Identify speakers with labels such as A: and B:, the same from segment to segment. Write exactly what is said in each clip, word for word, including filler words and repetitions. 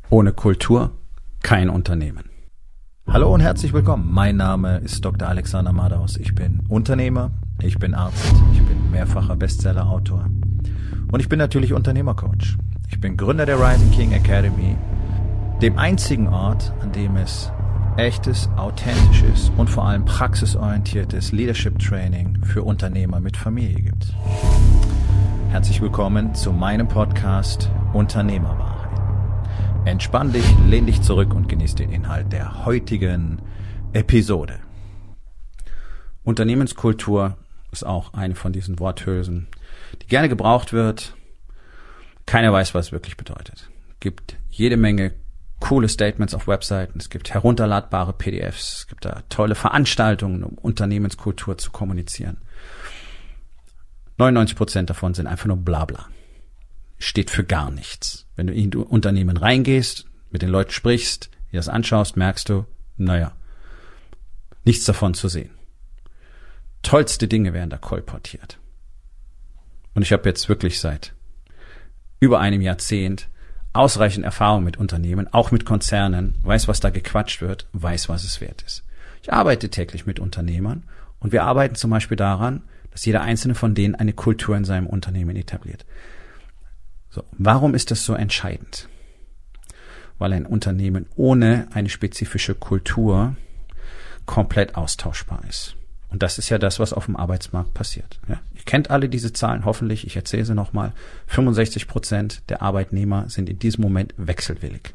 A: Ohne Kultur kein Unternehmen.
B: Hallo und herzlich willkommen. Mein Name ist Doktor Alexander Madaus. Ich bin Unternehmer, ich bin Arzt, ich bin mehrfacher Bestseller-Autor und ich bin natürlich Unternehmercoach. Ich bin Gründer der Rising King Academy, dem einzigen Ort, an dem es echtes, authentisches und vor allem praxisorientiertes Leadership Training für Unternehmer mit Familie gibt. Herzlich willkommen zu meinem Podcast Unternehmerwahrheit. Entspann dich, lehn dich zurück und genieß den Inhalt der heutigen Episode.
A: Unternehmenskultur ist auch eine von diesen Worthülsen, die gerne gebraucht wird. Keiner weiß, was es wirklich bedeutet. Es gibt jede Menge coole Statements auf Webseiten, es gibt herunterladbare P D Fs, es gibt da tolle Veranstaltungen, um Unternehmenskultur zu kommunizieren. neunundneunzig Prozent davon sind einfach nur Blabla. Steht für gar nichts. Wenn du in ein Unternehmen reingehst, mit den Leuten sprichst, dir das anschaust, merkst du, naja, nichts davon zu sehen. Tollste Dinge werden da kolportiert. Und ich habe jetzt wirklich seit über einem Jahrzehnt ausreichend Erfahrung mit Unternehmen, auch mit Konzernen, weiß, was da gequatscht wird, weiß, was es wert ist. Ich arbeite täglich mit Unternehmern und wir arbeiten zum Beispiel daran, dass jeder einzelne von denen eine Kultur in seinem Unternehmen etabliert. So, warum ist das so entscheidend? Weil ein Unternehmen ohne eine spezifische Kultur komplett austauschbar ist. Und das ist ja das, was auf dem Arbeitsmarkt passiert. Ja, ihr kennt alle diese Zahlen, hoffentlich, ich erzähle sie nochmal. fünfundsechzig Prozent der Arbeitnehmer sind in diesem Moment wechselwillig.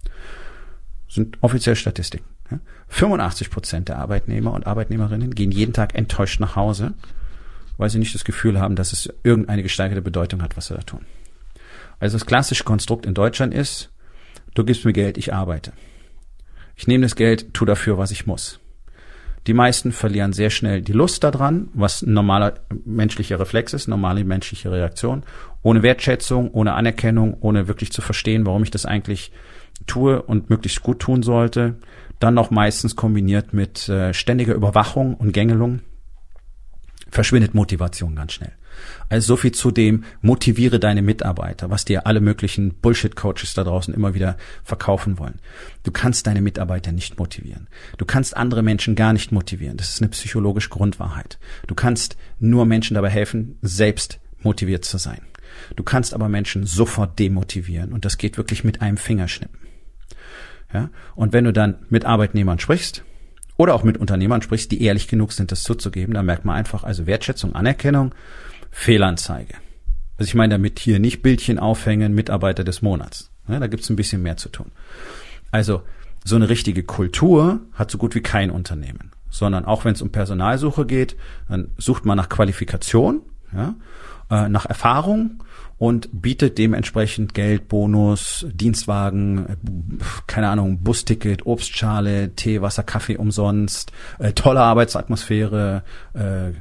A: Das sind offizielle Statistiken. Ja, fünfundachtzig Prozent der Arbeitnehmer und Arbeitnehmerinnen gehen jeden Tag enttäuscht nach Hause, weil sie nicht das Gefühl haben, dass es irgendeine gesteigerte Bedeutung hat, was sie da tun. Also das klassische Konstrukt in Deutschland ist, du gibst mir Geld, ich arbeite. Ich nehme das Geld, tu dafür, was ich muss. Die meisten verlieren sehr schnell die Lust daran, was ein normaler menschlicher Reflex ist, normale menschliche Reaktion, ohne Wertschätzung, ohne Anerkennung, ohne wirklich zu verstehen, warum ich das eigentlich tue und möglichst gut tun sollte. Dann noch meistens kombiniert mit äh, ständiger Überwachung und Gängelung, verschwindet Motivation ganz schnell. Also so viel zu dem, motiviere deine Mitarbeiter, was dir alle möglichen Bullshit-Coaches da draußen immer wieder verkaufen wollen. Du kannst deine Mitarbeiter nicht motivieren. Du kannst andere Menschen gar nicht motivieren. Das ist eine psychologische Grundwahrheit. Du kannst nur Menschen dabei helfen, selbst motiviert zu sein. Du kannst aber Menschen sofort demotivieren und das geht wirklich mit einem Fingerschnippen. Ja? Und wenn du dann mit Arbeitnehmern sprichst, oder auch mit Unternehmern sprichst, die ehrlich genug sind, das zuzugeben, dann merkt man einfach, also Wertschätzung, Anerkennung, Fehlanzeige. Also ich meine damit hier nicht Bildchen aufhängen, Mitarbeiter des Monats. Ja, da gibt's ein bisschen mehr zu tun. Also so eine richtige Kultur hat so gut wie kein Unternehmen. Sondern auch wenn es um Personalsuche geht, dann sucht man nach Qualifikation, ja, äh, nach Erfahrung und bietet dementsprechend Geld, Bonus, Dienstwagen, keine Ahnung, Busticket, Obstschale, Tee, Wasser, Kaffee umsonst, äh, tolle Arbeitsatmosphäre, äh,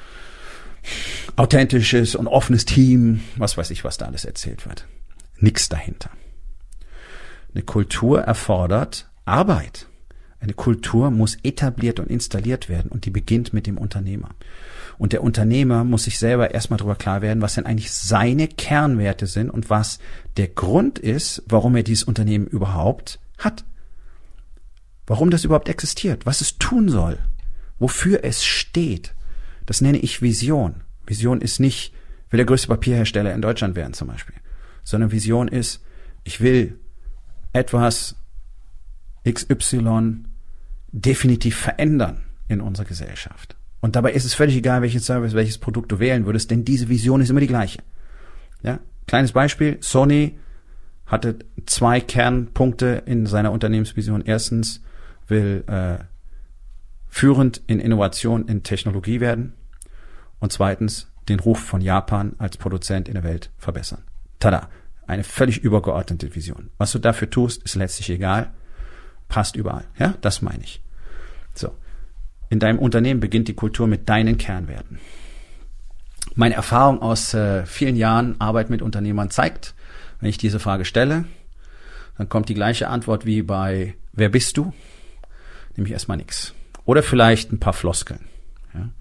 A: authentisches und offenes Team, was weiß ich, was da alles erzählt wird. Nix dahinter. Eine Kultur erfordert Arbeit. Eine Kultur muss etabliert und installiert werden und die beginnt mit dem Unternehmer. Und der Unternehmer muss sich selber erstmal darüber klar werden, was denn eigentlich seine Kernwerte sind und was der Grund ist, warum er dieses Unternehmen überhaupt hat. Warum das überhaupt existiert, was es tun soll, wofür es steht. Das nenne ich Vision. Vision ist nicht, will der größte Papierhersteller in Deutschland werden zum Beispiel, sondern Vision ist, ich will etwas X Y definitiv verändern in unserer Gesellschaft. Und dabei ist es völlig egal, welchen Service, welches Produkt du wählen würdest, denn diese Vision ist immer die gleiche. Ja? Kleines Beispiel, Sony hatte zwei Kernpunkte in seiner Unternehmensvision. Erstens will äh, führend in Innovation in Technologie werden und zweitens den Ruf von Japan als Produzent in der Welt verbessern. Tada! Eine völlig übergeordnete Vision. Was du dafür tust, ist letztlich egal. Passt überall. Ja, das meine ich. So. In deinem Unternehmen beginnt die Kultur mit deinen Kernwerten. Meine Erfahrung aus äh, vielen Jahren Arbeit mit Unternehmern zeigt, wenn ich diese Frage stelle, dann kommt die gleiche Antwort wie bei Wer bist du? Nämlich erstmal nichts. Oder vielleicht ein paar Floskeln. Ja.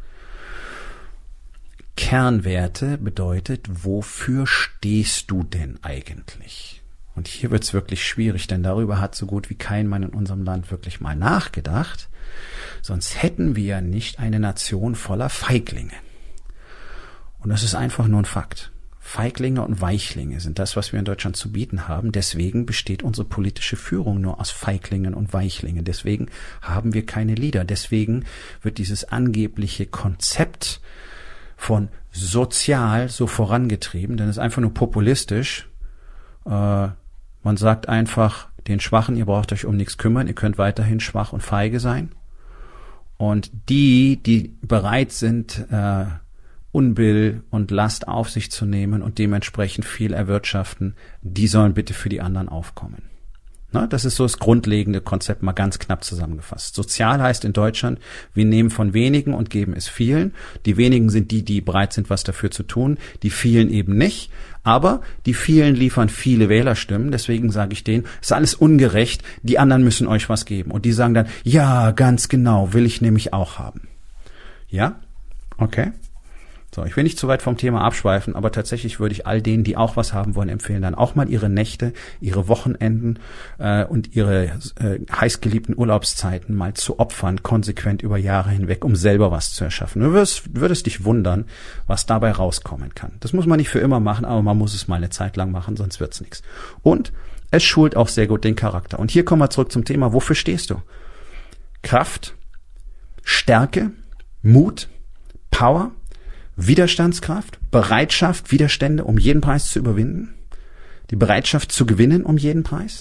A: Kernwerte bedeutet, wofür stehst du denn eigentlich? Und hier wird's wirklich schwierig, denn darüber hat so gut wie kein Mann in unserem Land wirklich mal nachgedacht. Sonst hätten wir ja nicht eine Nation voller Feiglinge. Und das ist einfach nur ein Fakt. Feiglinge und Weichlinge sind das, was wir in Deutschland zu bieten haben. Deswegen besteht unsere politische Führung nur aus Feiglingen und Weichlingen. Deswegen haben wir keine Leader. Deswegen wird dieses angebliche Konzept von sozial so vorangetrieben, denn es ist einfach nur populistisch. Äh, man sagt einfach den Schwachen, ihr braucht euch um nichts kümmern, ihr könnt weiterhin schwach und feige sein. Und die, die bereit sind, äh, Unbill und Last auf sich zu nehmen und dementsprechend viel erwirtschaften, die sollen bitte für die anderen aufkommen. Na, das ist so das grundlegende Konzept, mal ganz knapp zusammengefasst. Sozial heißt in Deutschland, wir nehmen von wenigen und geben es vielen. Die wenigen sind die, die bereit sind, was dafür zu tun, die vielen eben nicht. Aber die vielen liefern viele Wählerstimmen, deswegen sage ich denen, ist alles ungerecht, die anderen müssen euch was geben. Und die sagen dann, ja, ganz genau, will ich nämlich auch haben. Ja? Okay. So, ich will nicht zu weit vom Thema abschweifen, aber tatsächlich würde ich all denen, die auch was haben wollen, empfehlen, dann auch mal ihre Nächte, ihre Wochenenden äh, und ihre äh, heißgeliebten Urlaubszeiten mal zu opfern, konsequent über Jahre hinweg, um selber was zu erschaffen. Du würdest, würdest dich wundern, was dabei rauskommen kann. Das muss man nicht für immer machen, aber man muss es mal eine Zeit lang machen, sonst wird's nichts. Und es schult auch sehr gut den Charakter. Und hier kommen wir zurück zum Thema, wofür stehst du? Kraft, Stärke, Mut, Power, Widerstandskraft, Bereitschaft, Widerstände um jeden Preis zu überwinden, die Bereitschaft zu gewinnen um jeden Preis,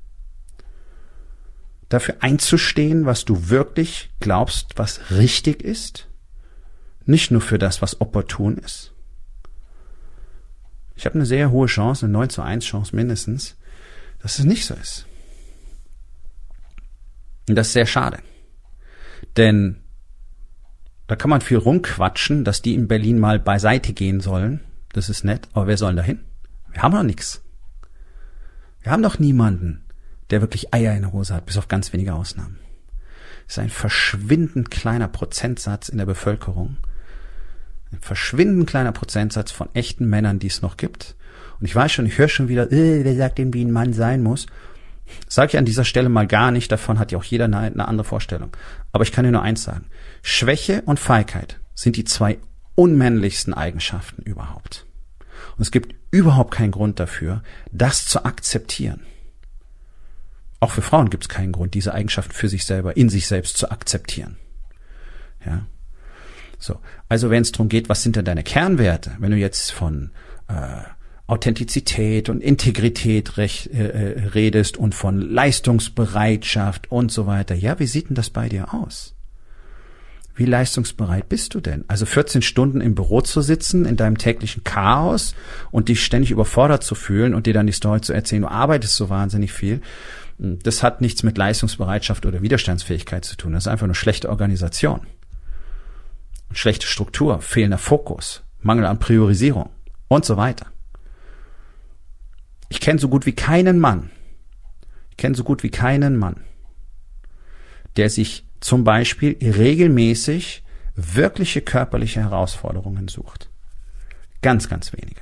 A: dafür einzustehen, was du wirklich glaubst, was richtig ist, nicht nur für das, was opportun ist. Ich habe eine sehr hohe Chance, eine neun zu eins Chance mindestens, dass es nicht so ist. Und das ist sehr schade, denn da kann man viel rumquatschen, dass die in Berlin mal beiseite gehen sollen. Das ist nett, aber wer soll da hin? Wir haben doch nichts. Wir haben doch niemanden, der wirklich Eier in der Hose hat, bis auf ganz wenige Ausnahmen. Es ist ein verschwindend kleiner Prozentsatz in der Bevölkerung. Ein verschwindend kleiner Prozentsatz von echten Männern, die es noch gibt. Und ich weiß schon, ich höre schon wieder, äh, wer sagt denn, wie ein Mann sein muss? Sage ich an dieser Stelle mal gar nicht, davon hat ja auch jeder eine, eine andere Vorstellung. Aber ich kann dir nur eins sagen. Schwäche und Feigheit sind die zwei unmännlichsten Eigenschaften überhaupt. Und es gibt überhaupt keinen Grund dafür, das zu akzeptieren. Auch für Frauen gibt es keinen Grund, diese Eigenschaften für sich selber, in sich selbst zu akzeptieren. Ja. So. Also wenn es darum geht, was sind denn deine Kernwerte? Wenn du jetzt von äh, Authentizität und Integrität recht, äh, redest und von Leistungsbereitschaft und so weiter. Ja, wie sieht denn das bei dir aus? Wie leistungsbereit bist du denn? Also vierzehn Stunden im Büro zu sitzen, in deinem täglichen Chaos und dich ständig überfordert zu fühlen und dir dann die Story zu erzählen, du arbeitest so wahnsinnig viel, das hat nichts mit Leistungsbereitschaft oder Widerstandsfähigkeit zu tun. Das ist einfach nur schlechte Organisation. Schlechte Struktur, fehlender Fokus, Mangel an Priorisierung und so weiter. Ich kenne so gut wie keinen Mann, ich kenne so gut wie keinen Mann, der sich zum Beispiel regelmäßig wirkliche körperliche Herausforderungen sucht. Ganz, ganz wenige.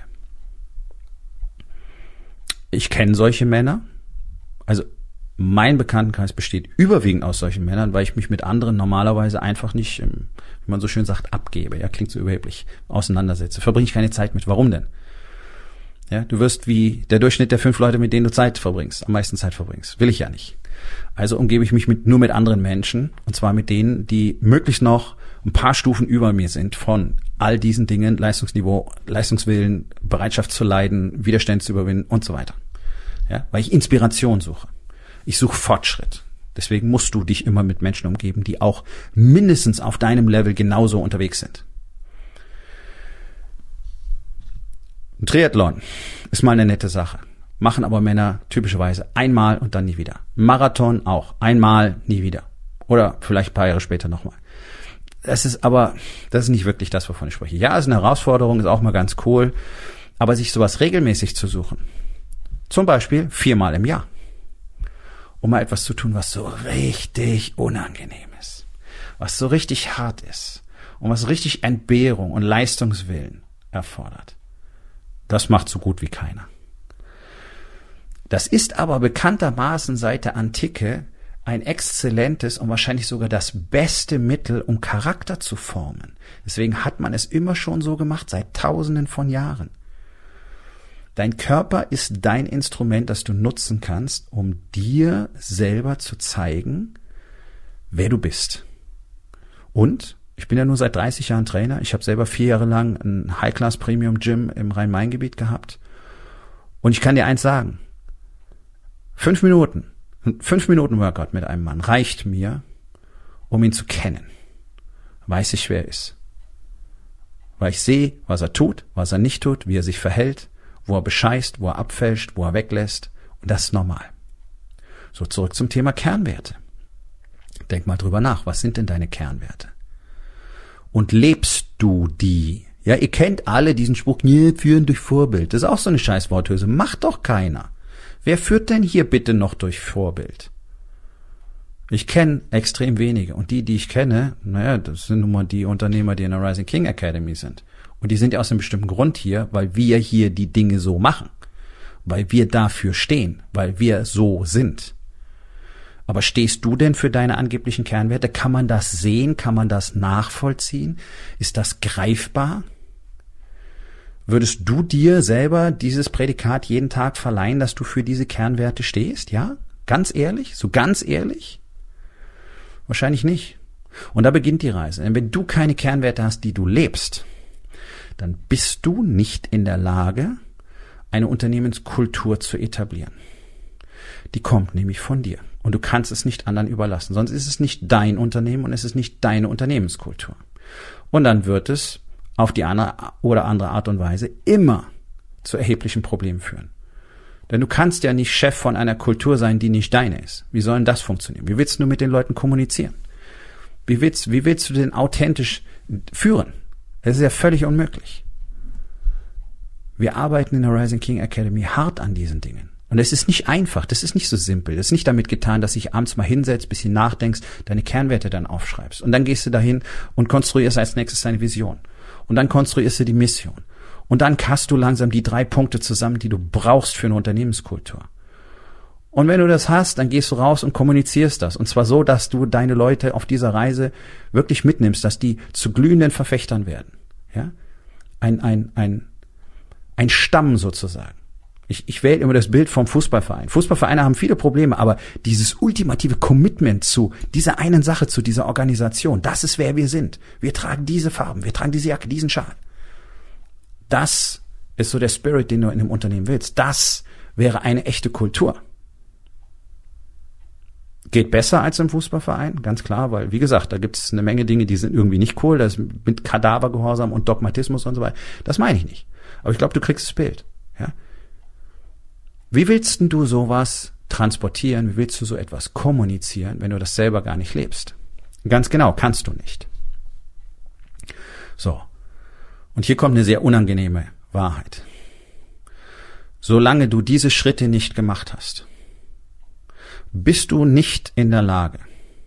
A: Ich kenne solche Männer, also mein Bekanntenkreis besteht überwiegend aus solchen Männern, weil ich mich mit anderen normalerweise einfach nicht, wie man so schön sagt, abgebe. Ja, klingt so überheblich, auseinandersetze. Verbringe ich keine Zeit mit. Warum denn? Ja, du wirst wie der Durchschnitt der fünf Leute, mit denen du Zeit verbringst, am meisten Zeit verbringst. Will ich ja nicht. Also umgebe ich mich mit, nur mit anderen Menschen, und zwar mit denen, die möglichst noch ein paar Stufen über mir sind von all diesen Dingen, Leistungsniveau, Leistungswillen, Bereitschaft zu leiden, Widerstände zu überwinden und so weiter. Ja, weil ich Inspiration suche. Ich suche Fortschritt. Deswegen musst du dich immer mit Menschen umgeben, die auch mindestens auf deinem Level genauso unterwegs sind. Ein Triathlon ist mal eine nette Sache. Machen aber Männer typischerweise einmal und dann nie wieder. Marathon auch. Einmal, nie wieder. Oder vielleicht ein paar Jahre später nochmal. Das ist aber, das ist nicht wirklich das, wovon ich spreche. Ja, ist eine Herausforderung, ist auch mal ganz cool. Aber sich sowas regelmäßig zu suchen. Zum Beispiel viermal im Jahr. Um mal etwas zu tun, was so richtig unangenehm ist. Was so richtig hart ist. Und was richtig Entbehrung und Leistungswillen erfordert. Das macht so gut wie keiner. Das ist aber bekanntermaßen seit der Antike ein exzellentes und wahrscheinlich sogar das beste Mittel, um Charakter zu formen. Deswegen hat man es immer schon so gemacht, seit Tausenden von Jahren. Dein Körper ist dein Instrument, das du nutzen kannst, um dir selber zu zeigen, wer du bist. Und ich bin ja nur seit dreißig Jahren Trainer. Ich habe selber vier Jahre lang ein High-Class-Premium-Gym im Rhein-Main-Gebiet gehabt. Und ich kann dir eins sagen. Fünf Minuten, fünf Minuten Workout mit einem Mann reicht mir, um ihn zu kennen. Weiß ich, wer er ist. Weil ich sehe, was er tut, was er nicht tut, wie er sich verhält, wo er bescheißt, wo er abfälscht, wo er weglässt. Und das ist normal. So, zurück zum Thema Kernwerte. Denk mal drüber nach. Was sind denn deine Kernwerte? Und lebst du die? Ja, ihr kennt alle diesen Spruch, nee, führen durch Vorbild. Das ist auch so eine scheiß Worthülse. Macht doch keiner. Wer führt denn hier bitte noch durch Vorbild? Ich kenne extrem wenige. Und die, die ich kenne, naja, das sind nun mal die Unternehmer, die in der Rising King Academy sind. Und die sind ja aus einem bestimmten Grund hier, weil wir hier die Dinge so machen. Weil wir dafür stehen. Weil wir so sind. Aber stehst du denn für deine angeblichen Kernwerte? Kann man das sehen? Kann man das nachvollziehen? Ist das greifbar? Würdest du dir selber dieses Prädikat jeden Tag verleihen, dass du für diese Kernwerte stehst? Ja? Ganz ehrlich? So ganz ehrlich? Wahrscheinlich nicht. Und da beginnt die Reise. Denn wenn du keine Kernwerte hast, die du lebst, dann bist du nicht in der Lage, eine Unternehmenskultur zu etablieren. Die kommt nämlich von dir. Und du kannst es nicht anderen überlassen. Sonst ist es nicht dein Unternehmen und es ist nicht deine Unternehmenskultur. Und dann wird es auf die eine oder andere Art und Weise immer zu erheblichen Problemen führen. Denn du kannst ja nicht Chef von einer Kultur sein, die nicht deine ist. Wie soll denn das funktionieren? Wie willst du mit den Leuten kommunizieren? Wie willst, wie willst du denn authentisch führen? Das ist ja völlig unmöglich. Wir arbeiten in der Rising King Academy hart an diesen Dingen. Und es ist nicht einfach, das ist nicht so simpel. Das ist nicht damit getan, dass dich abends mal hinsetzt, bisschen nachdenkst, deine Kernwerte dann aufschreibst. Und dann gehst du dahin und konstruierst als nächstes deine Vision. Und dann konstruierst du die Mission. Und dann hast du langsam die drei Punkte zusammen, die du brauchst für eine Unternehmenskultur. Und wenn du das hast, dann gehst du raus und kommunizierst das. Und zwar so, dass du deine Leute auf dieser Reise wirklich mitnimmst, dass die zu glühenden Verfechtern werden. Ja? Ein, ein, ein, ein Stamm sozusagen. Ich, ich wähle immer das Bild vom Fußballverein. Fußballvereine haben viele Probleme, aber dieses ultimative Commitment zu dieser einen Sache, zu dieser Organisation, das ist, wer wir sind. Wir tragen diese Farben, wir tragen diese Jacke, diesen Schal. Das ist so der Spirit, den du in einem Unternehmen willst. Das wäre eine echte Kultur. Geht besser als im Fußballverein, ganz klar, weil, wie gesagt, da gibt es eine Menge Dinge, die sind irgendwie nicht cool, das mit Kadavergehorsam und Dogmatismus und so weiter. Das meine ich nicht. Aber ich glaube, du kriegst das Bild. Ja? Wie willst denn du sowas transportieren? Wie willst du so etwas kommunizieren, wenn du das selber gar nicht lebst? Ganz genau, kannst du nicht. So. Und hier kommt eine sehr unangenehme Wahrheit. Solange du diese Schritte nicht gemacht hast, bist du nicht in der Lage,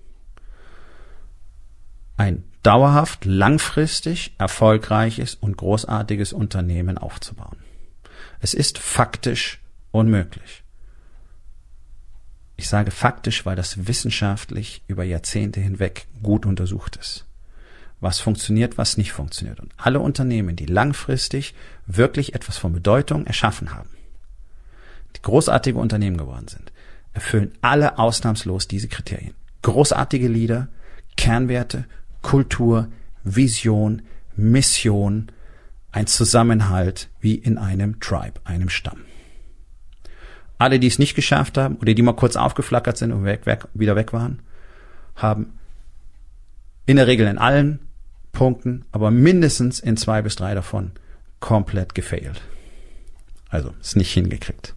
A: ein dauerhaft, langfristig erfolgreiches und großartiges Unternehmen aufzubauen. Es ist faktisch unmöglich. Ich sage faktisch, weil das wissenschaftlich über Jahrzehnte hinweg gut untersucht ist. Was funktioniert, was nicht funktioniert. Und alle Unternehmen, die langfristig wirklich etwas von Bedeutung erschaffen haben, die großartige Unternehmen geworden sind, erfüllen alle ausnahmslos diese Kriterien. Großartige Leader, Kernwerte, Kultur, Vision, Mission, ein Zusammenhalt wie in einem Tribe, einem Stamm. Alle, die es nicht geschafft haben oder die mal kurz aufgeflackert sind und weg, weg, wieder weg waren, haben in der Regel in allen Punkten, aber mindestens in zwei bis drei davon komplett gefailt. Also es nicht hingekriegt.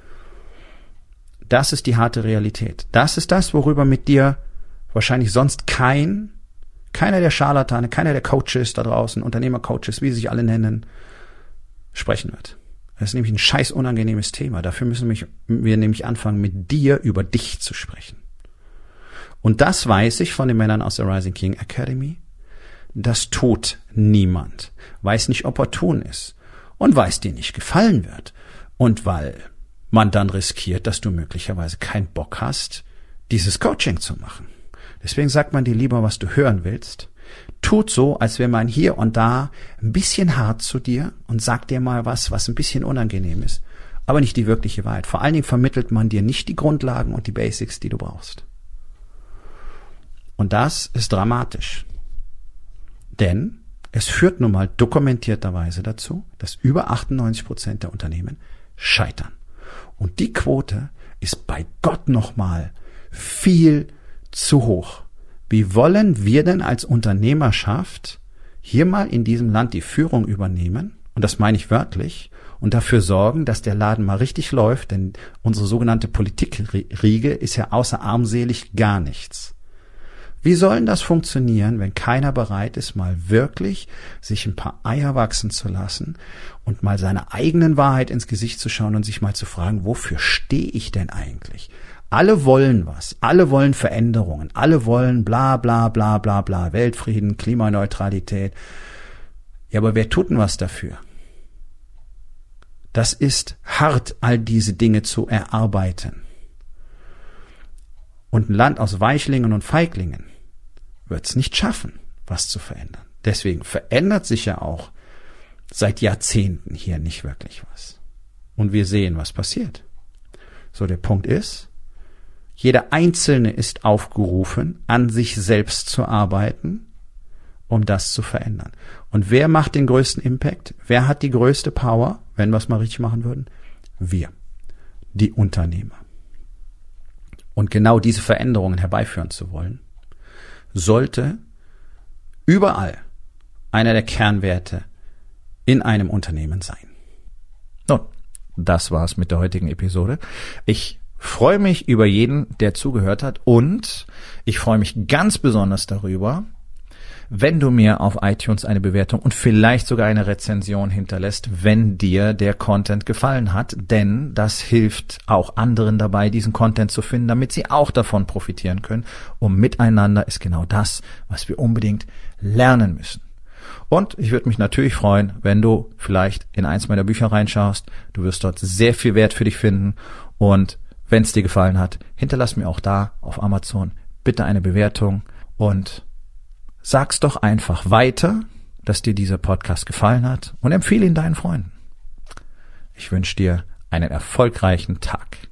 A: Das ist die harte Realität. Das ist das, worüber mit dir wahrscheinlich sonst kein, keiner der Scharlatane, keiner der Coaches da draußen, Unternehmercoaches, wie sie sich alle nennen, sprechen wird. Das ist nämlich ein scheiß unangenehmes Thema. Dafür müssen wir nämlich anfangen, mit dir über dich zu sprechen. Und das weiß ich von den Männern aus der Rising King Academy. Das tut niemand. Weiß nicht, opportun ist. Und weil es dir nicht gefallen wird. Und weil man dann riskiert, dass du möglicherweise keinen Bock hast, dieses Coaching zu machen. Deswegen sagt man dir lieber, was du hören willst. Tut so, als wäre man hier und da ein bisschen hart zu dir und sagt dir mal was, was ein bisschen unangenehm ist, aber nicht die wirkliche Wahrheit. Vor allen Dingen vermittelt man dir nicht die Grundlagen und die Basics, die du brauchst. Und das ist dramatisch. Denn es führt nun mal dokumentierterweise dazu, dass über achtundneunzig Prozent der Unternehmen scheitern. Und die Quote ist bei Gott nochmal viel zu hoch. Wie wollen wir denn als Unternehmerschaft hier mal in diesem Land die Führung übernehmen? Und das meine ich wörtlich. Und dafür sorgen, dass der Laden mal richtig läuft. Denn unsere sogenannte Politikriege ist ja außer armselig gar nichts. Wie soll denn das funktionieren, wenn keiner bereit ist, mal wirklich sich ein paar Eier wachsen zu lassen und mal seiner eigenen Wahrheit ins Gesicht zu schauen und sich mal zu fragen, wofür stehe ich denn eigentlich? Alle wollen was, alle wollen Veränderungen, alle wollen bla bla bla bla bla, Weltfrieden, Klimaneutralität. Ja, aber wer tut denn was dafür? Das ist hart, all diese Dinge zu erarbeiten. Und ein Land aus Weichlingen und Feiglingen wird es nicht schaffen, was zu verändern. Deswegen verändert sich ja auch seit Jahrzehnten hier nicht wirklich was. Und wir sehen, was passiert. So, der Punkt ist, jeder Einzelne ist aufgerufen, an sich selbst zu arbeiten, um das zu verändern. Und wer macht den größten Impact? Wer hat die größte Power, wenn wir es mal richtig machen würden? Wir, die Unternehmer. Und genau diese Veränderungen herbeiführen zu wollen, sollte überall einer der Kernwerte in einem Unternehmen sein.
B: Nun, das war's mit der heutigen Episode. Ich freue mich über jeden, der zugehört hat, und ich freue mich ganz besonders darüber, wenn du mir auf iTunes eine Bewertung und vielleicht sogar eine Rezension hinterlässt, wenn dir der Content gefallen hat, denn das hilft auch anderen dabei, diesen Content zu finden, damit sie auch davon profitieren können. Und miteinander ist genau das, was wir unbedingt lernen müssen. Und ich würde mich natürlich freuen, wenn du vielleicht in eins meiner Bücher reinschaust. Du wirst dort sehr viel Wert für dich finden, und wenn es dir gefallen hat, hinterlass mir auch da auf Amazon bitte eine Bewertung und sag's doch einfach weiter, dass dir dieser Podcast gefallen hat, und empfehle ihn deinen Freunden. Ich wünsche dir einen erfolgreichen Tag.